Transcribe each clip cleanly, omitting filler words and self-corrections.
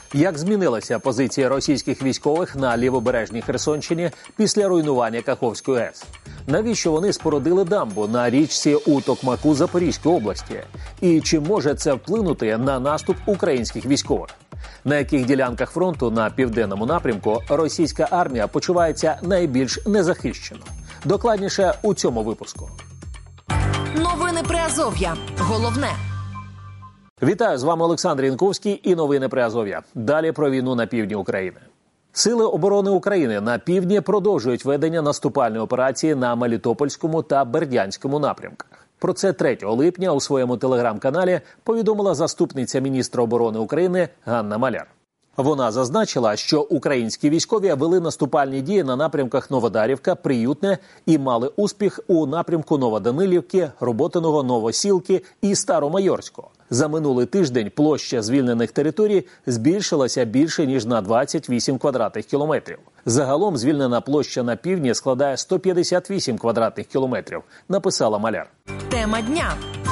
Як змінилася позиція російських військових на лівобережній Херсонщині після руйнування Каховської АЕС? Навіщо вони спорудили дамбу на річці у Токмаку Запорізької області? І чи може це вплинути на наступ українських військових? На яких ділянках фронту на південному напрямку російська армія почувається найбільш незахищено? Докладніше у цьому випуску. Новини Приазов'я. Головне. Вітаю, з вами Олександр Янковський і новини Приазов'я. Далі про війну на півдні України. Сили оборони України на півдні продовжують ведення наступальної операції на Мелітопольському та Бердянському напрямках. Про це 3 липня у своєму телеграм-каналі повідомила заступниця міністра оборони України Ганна Маляр. Вона зазначила, що українські військові вели наступальні дії на напрямках Новодарівка, Приютне і мали успіх у напрямку Новоданилівки, Роботиного, Новосілки і Старомайорського. За минулий тиждень площа звільнених територій збільшилася більше ніж на 28 квадратних кілометрів. Загалом звільнена площа на півдні складає 158 квадратних кілометрів, написала Маляр. Тема дня.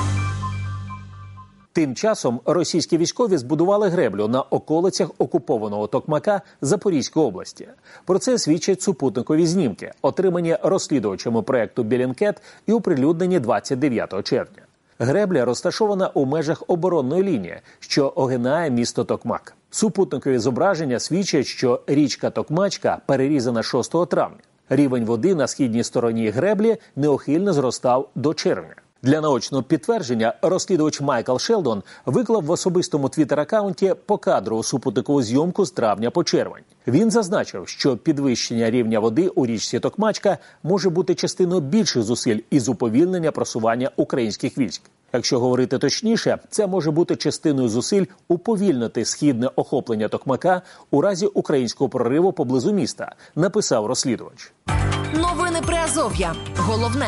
Тим часом російські військові збудували греблю на околицях окупованого Токмака Запорізької області. Про це свідчать супутникові знімки, отримані розслідувачами проєкту «Білінкет» і оприлюднені 29 червня. Гребля розташована у межах оборонної лінії, що огинає місто Токмак. Супутникові зображення свідчать, що річка Токмачка перерізана 6 травня. Рівень води на східній стороні греблі неухильно зростав до червня. Для наочного підтвердження розслідувач Майкл Шелдон виклав в особистому твіттер-акаунті покадрову супутникову зйомку з травня по червень. Він зазначив, що підвищення рівня води у річці Токмачка може бути частиною більших зусиль із уповільнення просування українських військ. Якщо говорити точніше, це може бути частиною зусиль уповільнити східне охоплення Токмака у разі українського прориву поблизу міста, написав розслідувач. Новини Приазов'я. Головне.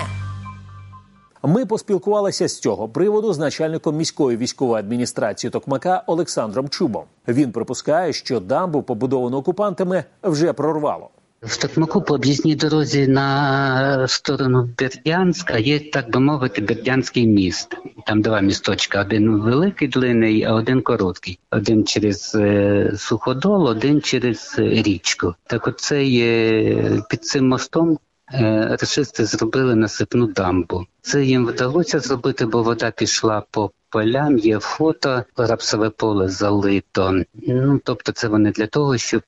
Ми поспілкувалися з цього приводу з начальником міської військової адміністрації Токмака Олександром Чубом. Він припускає, що дамбу, побудовану окупантами, вже прорвало. В Токмаку по об'їзній дорозі на сторону Бердянська є, так би мовити, Бердянський міст. Там 2 місточка. Один великий, длинний, а один короткий. Один через Суходол, один через річку. Так оце є під цим мостом. Рашисти зробили насипну дамбу. Це їм вдалося зробити, бо вода пішла по полям, є фото, рапсове поле залито. Тобто це вони для того, щоб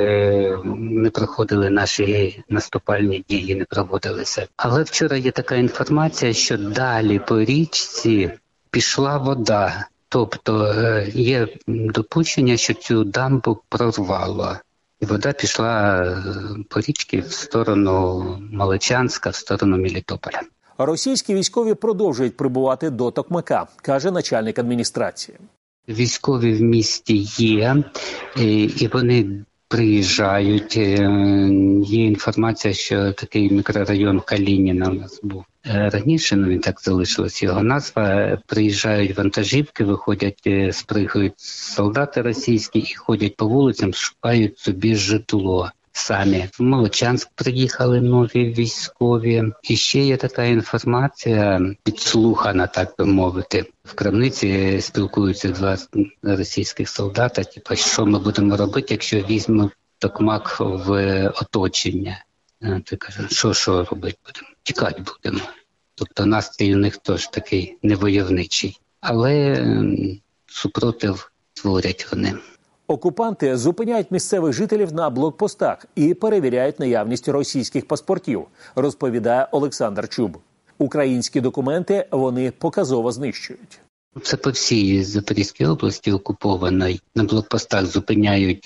не проходили наші наступальні дії, не проводилися. Але вчора є така інформація, що далі по річці пішла вода. Тобто є допущення, що цю дамбу прорвало. І вода пішла по річці в сторону Молочанська, в сторону Мелітополя. Російські військові продовжують прибувати до Токмака, каже начальник адміністрації. Військові в місті є, і вони приїжджають. Є інформація, що такий мікрорайон Калініна у нас був раніше, він так залишилась його назва. Приїжджають вантажівки, виходять, спригають солдати російські і ходять по вулицям, шукають собі житло. Самі. В Молочанськ приїхали нові військові. І ще є така інформація, підслухана, так би мовити. В крамниці спілкуються 2 російських солдата, що ми будемо робити, якщо візьмемо Токмак в оточення. Ти кажеш, що робити будемо? Тікати будемо. Тобто настрій у них теж такий невойовничий. Але супротив творять вони. Окупанти зупиняють місцевих жителів на блокпостах і перевіряють наявність російських паспортів, розповідає Олександр Чуб. Українські документи вони показово знищують. Це по всій Запорізькій області окупованій. На блокпостах зупиняють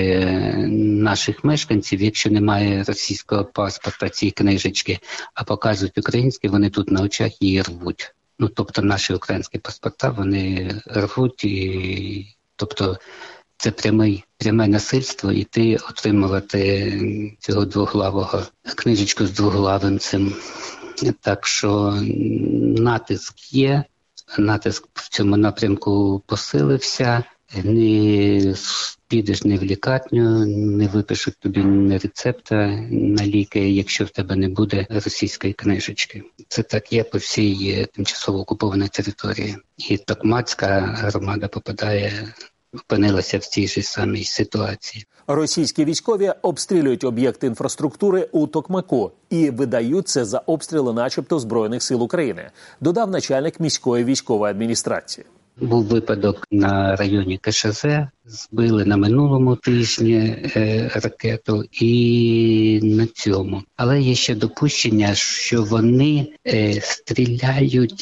наших мешканців, якщо немає російського паспорта, цієї книжечки, а показують українські, вони тут на очах її рвуть. Тобто наші українські паспорта вони рвуть, тобто це пряме насильство, іти отримувати цього двоглавого, книжечку з двоглавим цим. Так що натиск є, натиск в цьому напрямку посилився, не підеш не в лікарню, не випишуть тобі ні рецепта на ліки, якщо в тебе не буде російської книжечки. Це так є по всій тимчасово окупованій території. І Токмацька громада попадає опинилася в цій же самій ситуації. Російські військові обстрілюють об'єкти інфраструктури у Токмаку і видають це за обстріли начебто Збройних сил України, додав начальник міської військової адміністрації. Був випадок на районі КШЗ, збили на минулому тижні ракету і на цьому. Але є ще допущення, що вони стріляють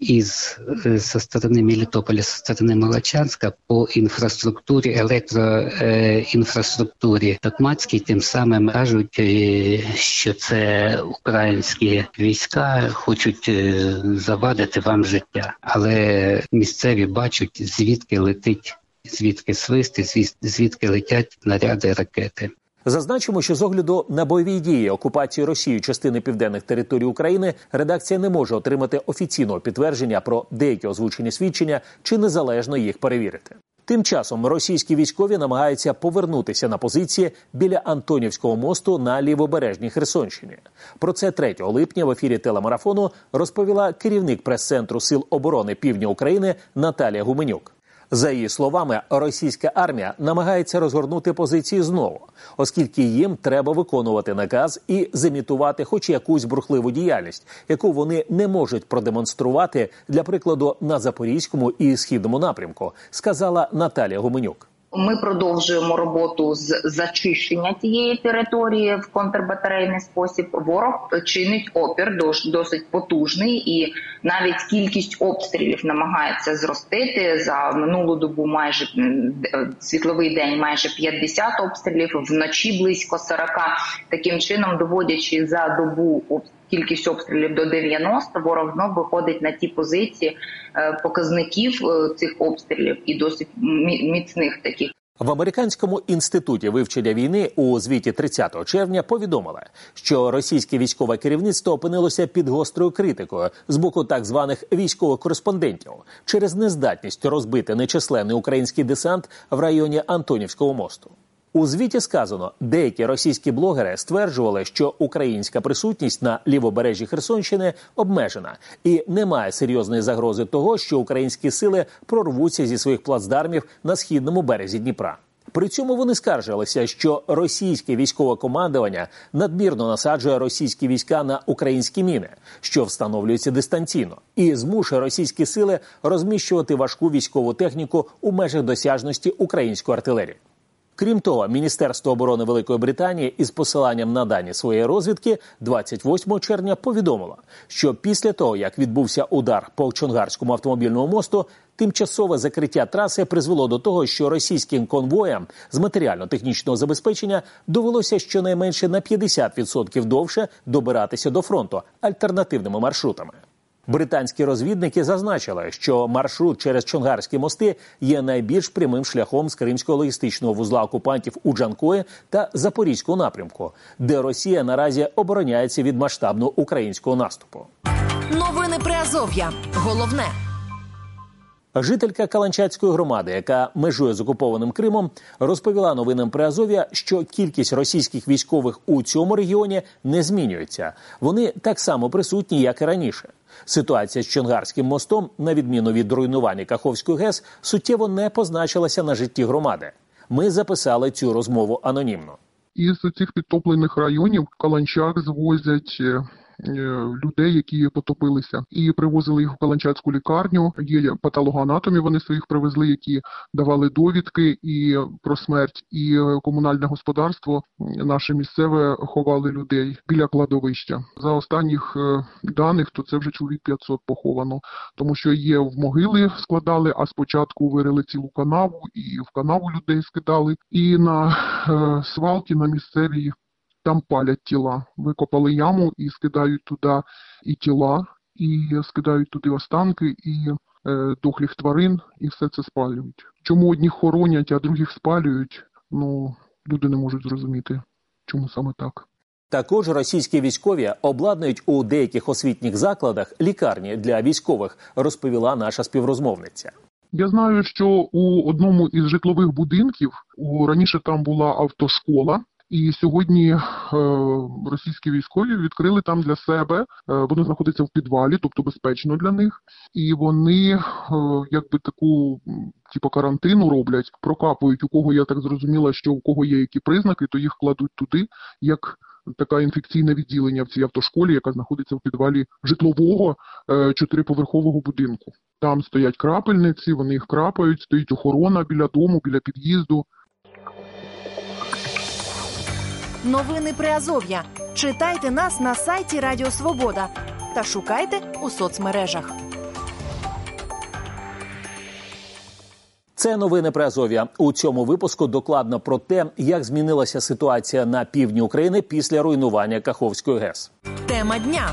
зі сторони Мелітополя, зі сторони Молочанська по інфраструктурі, електроінфраструктурі Токмацькій, тим самим кажуть, що це українські війська хочуть завадити вам життя. Але місцеві бачать, звідки свист, звідки летять снаряди, ракети. Зазначимо, що з огляду на бойові дії окупації Росією частини південних територій України редакція не може отримати офіційного підтвердження про деякі озвучені свідчення чи незалежно їх перевірити. Тим часом російські військові намагаються повернутися на позиції біля Антонівського мосту на лівобережній Херсонщині. Про це 3 липня в ефірі телемарафону розповіла керівник прес-центру Сил оборони Півдня України Наталія Гуменюк. За її словами, російська армія намагається розгорнути позиції знову, оскільки їм треба виконувати наказ і зімітувати хоч якусь бурхливу діяльність, яку вони не можуть продемонструвати, для прикладу, на Запорізькому і Східному напрямку, сказала Наталія Гуменюк. Ми продовжуємо роботу з зачищення цієї території в контрбатарейний спосіб. Ворог чинить опір досить потужний, і навіть кількість обстрілів намагається зростити. За минулу добу майже світловий день майже 50 обстрілів, вночі близько 40. Таким чином, доводячи за добу кількість обстрілів до 90, ворог знов виходить на ті позиції показників цих обстрілів і досить міцних таких. В Американському інституті вивчення війни у звіті 30 червня повідомили, що російське військове керівництво опинилося під гострою критикою з боку так званих військових кореспондентів через нездатність розбити нечисленний український десант в районі Антонівського мосту. У звіті сказано, деякі російські блогери стверджували, що українська присутність на лівобережжі Херсонщини обмежена і немає серйозної загрози того, що українські сили прорвуться зі своїх плацдармів на східному березі Дніпра. При цьому вони скаржилися, що російське військове командування надмірно насаджує російські війська на українські міни, що встановлюються дистанційно, і змушує російські сили розміщувати важку військову техніку у межах досяжності української артилерії. Крім того, Міністерство оборони Великої Британії із посиланням на дані своєї розвідки 28 червня повідомило, що після того, як відбувся удар по Чонгарському автомобільному мосту, тимчасове закриття траси призвело до того, що російським конвоям з матеріально-технічного забезпечення довелося щонайменше на 50% довше добиратися до фронту альтернативними маршрутами. Британські розвідники зазначили, що маршрут через Чонгарські мости є найбільш прямим шляхом з кримського логістичного вузла окупантів у Джанкої та Запорізького напрямку, де Росія наразі обороняється від масштабного українського наступу. Новини Приазов'я. Головне. Жителька Каланчацької громади, яка межує з окупованим Кримом, розповіла новинам Приазов'я, що кількість російських військових у цьому регіоні не змінюється. Вони так само присутні, як і раніше. Ситуація з Чонгарським мостом, на відміну від руйнування Каховської ГЕС, суттєво не позначилася на житті громади. Ми записали цю розмову анонімно. Із цих підтоплених районів Каланчак звозять людей, які потопилися, і привозили їх в Каланчацьку лікарню. Є патологоанатомів, вони своїх привезли, які давали довідки і про смерть, і комунальне господарство наше місцеве ховали людей біля кладовища. За останніх даних, то це вже чоловік 500 поховано, тому що є в могили складали, а спочатку вирили цілу канаву, і в канаву людей скидали, і на свалки, на місцеві, там палять тіла. Викопали яму і скидають туди і тіла, і скидають туди останки, і дохлих тварин, і все це спалюють. Чому одних хоронять, а других спалюють, люди не можуть зрозуміти, чому саме так. Також російські військові обладнують у деяких освітніх закладах лікарні для військових, розповіла наша співрозмовниця. Я знаю, що у одному із житлових будинків, раніше там була автошкола, І сьогодні російські військові відкрили там для себе, воно знаходиться в підвалі, тобто безпечно для них, і вони якби таку карантину роблять, прокапують, у кого, я так зрозуміла, що у кого є які признаки, то їх кладуть туди, як таке інфекційне відділення в цій автошколі, яка знаходиться в підвалі житлового 4-поверхового будинку. Там стоять крапельниці, вони їх крапають, стоїть охорона біля дому, біля під'їзду. Новини Приазов'я. Читайте нас на сайті Радіо Свобода та шукайте у соцмережах. Це новини Приазов'я. У цьому випуску докладно про те, як змінилася ситуація на півдні України після руйнування Каховської ГЕС. Тема дня.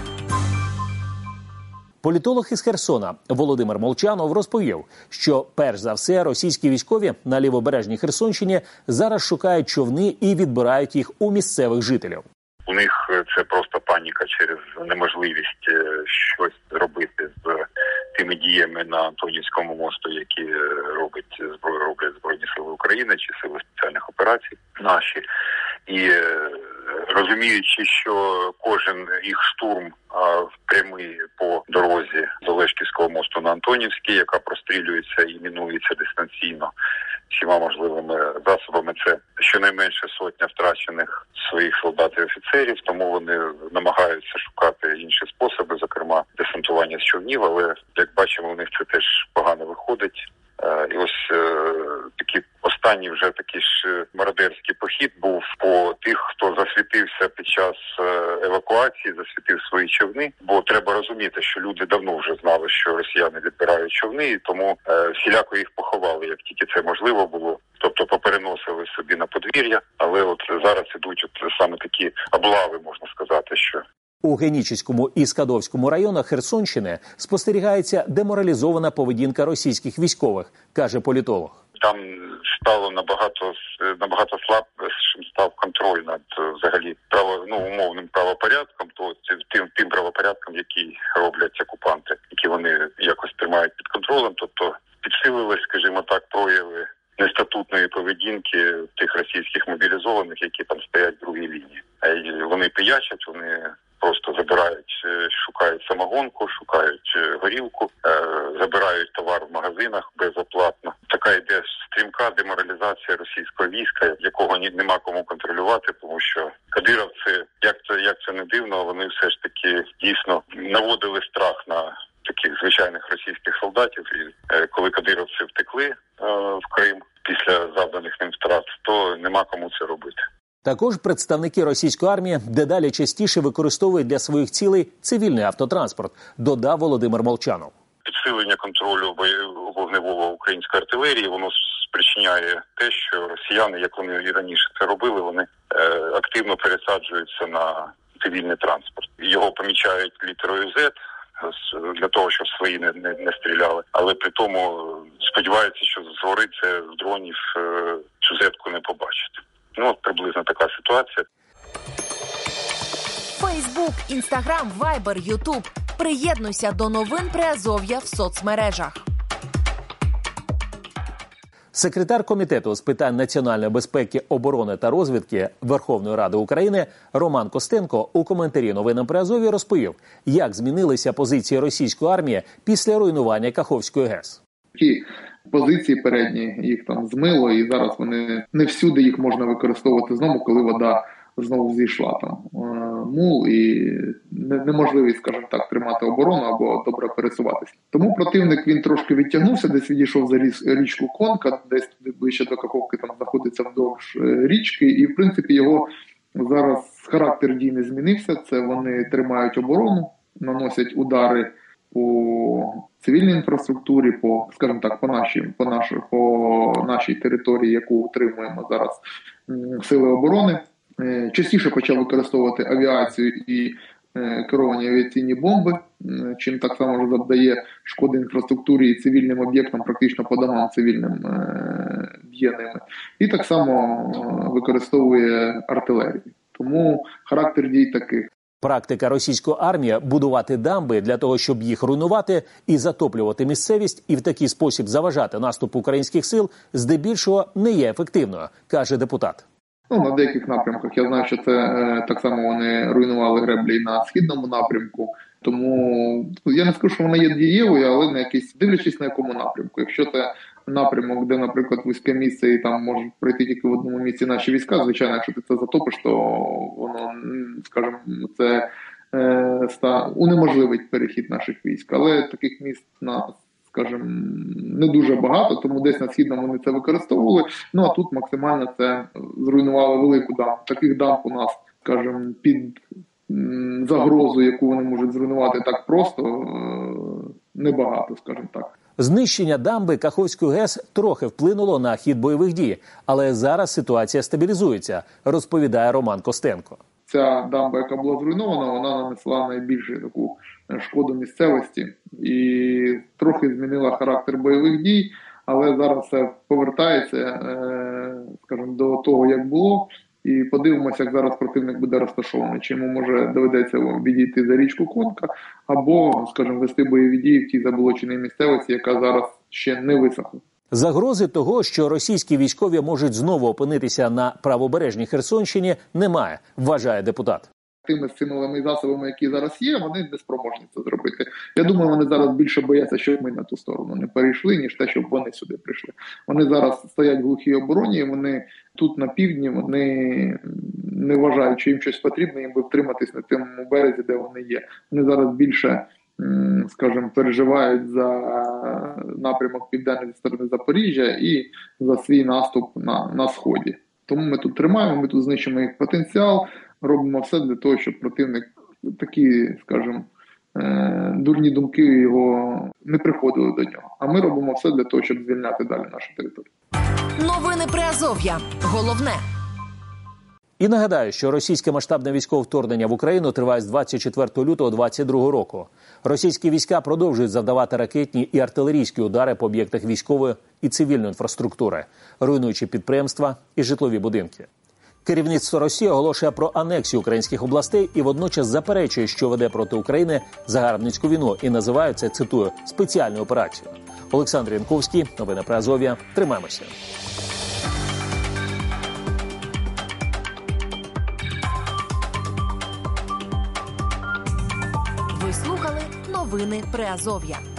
Політолог із Херсона Володимир Молчанов розповів, що перш за все російські військові на лівобережній Херсонщині зараз шукають човни і відбирають їх у місцевих жителів. У них це просто паніка через неможливість щось робити з тими діями на Антонівському мосту, які роблять Збройні Сили України чи Сили спеціальних операцій наші. І розуміючи, що кожен їх штурм прямий по дорозі з Олешківського мосту на Антонівський, яка прострілюється і мінується дистанційно всіма можливими засобами, це щонайменше 100 втрачених своїх солдат і офіцерів, тому вони намагаються шукати інші способи, зокрема десантування з човнів, але, як бачимо, у них це теж погано виходить. І ось останній вже такий ж мародерський похід був по тих, хто засвітився під час евакуації, засвітив свої човни. Бо треба розуміти, що люди давно вже знали, що росіяни відбирають човни, і тому всіляко їх поховали, як тільки це можливо було. Тобто попереносили собі на подвір'я, але от зараз ідуть саме такі облави, можна сказати, що... У Генічеському і Скадовському районах Херсонщини спостерігається деморалізована поведінка російських військових, каже політолог. Там стало набагато слабшим став контроль над взагалі умовним правопорядком, то тим правопорядком, який роблять окупанти, які вони якось тримають під контролем. Тобто підсилились, скажімо так, прояви нестатутної поведінки тих російських мобілізованих, які там стоять в другій лінії. Вони пиячать, вони просто забирають, шукають самогонку, шукають горілку, забирають товар в магазинах безоплатно. Така йде стрімка деморалізація російського війська, якого нема кому контролювати, тому що кадирівці, як це не дивно, вони все ж таки дійсно наводили страх на таких звичайних російських солдатів. І коли кадирівці втекли в Крим після завданих ним втрат, то нема кому це робити. Також представники російської армії дедалі частіше використовують для своїх цілей цивільний автотранспорт, додав Володимир Молчанов. Підсилення контролю вогневого української артилерії, воно спричиняє те, що росіяни, як вони і раніше це робили, вони активно пересаджуються на цивільний транспорт. Його помічають літерою Z, для того, щоб свої не стріляли. Але при тому сподіваються, що згори це з дронів цю зетку не побачить. Приблизно така ситуація. Фейсбук, Інстаграм, Вайбер, Ютуб. Приєднуйся до новин Приазов'я в соцмережах. Секретар Комітету з питань національної безпеки, оборони та розвідки Верховної Ради України Роман Костенко у коментарі новинам Приазов'я розповів, як змінилися позиції російської армії після руйнування Каховської ГЕС. Ті позиції передні, їх там змило, і зараз вони не всюди їх можна використовувати знову, коли вода знову зійшла. Там мул і неможливість, скажімо так, тримати оборону або добре пересуватися. Тому противник, він трошки відтягнувся, десь відійшов за річку Конка, десь ближче до Каховки, там знаходиться вздовж річки, і в принципі його зараз характер дій не змінився. Це вони тримають оборону, наносять удари по цивільній інфраструктурі, скажімо так, по нашій території, яку утримуємо зараз сили оборони. Частіше почав використовувати авіацію і керовані авіаційні бомби, чим так само завдає шкоди інфраструктурі і цивільним об'єктам, практично по домам цивільним б'є ними. І так само використовує артилерію. Тому характер дій таких. Практика російської армії – будувати дамби для того, щоб їх руйнувати і затоплювати місцевість, і в такий спосіб заважати наступу українських сил, здебільшого не є ефективною, каже депутат. на деяких напрямках. Я знаю, що це так само вони руйнували греблі на східному напрямку. Тому я не скажу, що вона є дієвою, але на якийсь, дивлячись на якому напрямку. Якщо це напрямок, де, наприклад, вузьке місце і там можуть пройти тільки в одному місці наші війська, звичайно, якщо ти це затопиш, то воно, скажімо, це унеможливить перехід наших військ. Але таких міст скажімо, не дуже багато, тому десь на східному вони це використовували. А тут максимально це зруйнувало велику дамбу. Таких дамб у нас, скажімо, під загрозу, яку вони можуть зруйнувати так просто, небагато, скажімо так. Знищення дамби Каховської ГЕС трохи вплинуло на хід бойових дій, але зараз ситуація стабілізується, розповідає Роман Костенко. Ця дамба, яка була зруйнована, вона нанесла найбільшу таку шкоду місцевості і трохи змінила характер бойових дій, але зараз все повертається, скажімо, до того, як було. І подивимося, як зараз противник буде розташований. Чи йому може доведеться відійти за річку Конка, або, скажімо, вести бойові дії в тій заболоченій місцевості, яка зараз ще не висохла. Загрози того, що російські військові можуть знову опинитися на правобережній Херсонщині, немає, вважає депутат. Тими силами і засобами, які зараз є, вони не спроможні це зробити. Я думаю, вони зараз більше бояться, щоб ми на ту сторону не перейшли, ніж те, щоб вони сюди прийшли. Вони зараз стоять в глухій обороні, вони тут на півдні, вони не вважають, що їм щось потрібно, їм би втриматись на тому березі, де вони є. Вони зараз більше, скажімо, переживають за напрямок південний зі сторони Запоріжжя і за свій наступ на сході. Тому ми тут тримаємо, ми тут знищимо їх потенціал, робимо все для того, щоб противник такі, скажімо, дурні думки його не приходили до нього. А ми робимо все для того, щоб звільняти далі нашу територію. Новини Приазов'я. Головне. І нагадаю, що російське масштабне військове вторгнення в Україну триває з 24 лютого 2022 року. Російські війська продовжують завдавати ракетні і артилерійські удари по об'єктах військової і цивільної інфраструктури, руйнуючи підприємства і житлові будинки. Керівництво Росії оголошує про анексію українських областей і водночас заперечує, що веде проти України загарбницьку війну і називає це, цитую, спеціальною операцією. Олександр Янковський, новини Приазов'я. Тримаємося. Ви слухали новини Приазов'я.